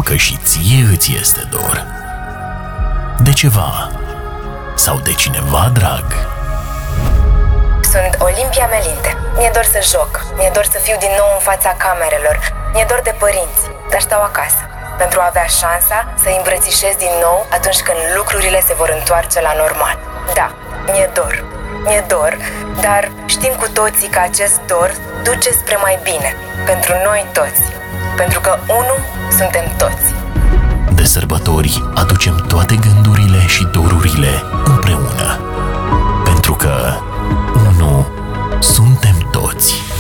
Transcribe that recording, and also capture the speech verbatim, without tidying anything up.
că și ție îți este dor. De ceva sau de cineva drag. Sunt Olimpia Melinte. Mi-e dor să joc, mi-e dor să fiu din nou în fața camerelor, mi-e dor de părinți, dar stau acasă, pentru a avea șansa să îi îmbrățișez din nou atunci când lucrurile se vor întoarce la normal. Da, mi-e dor, mi-e dor, dar știm cu toții că acest dor duce spre mai bine, pentru noi toți, pentru că unul suntem toți. De sărbători aducem toate gândurile și dorurile împreună, pentru că unu suntem toți.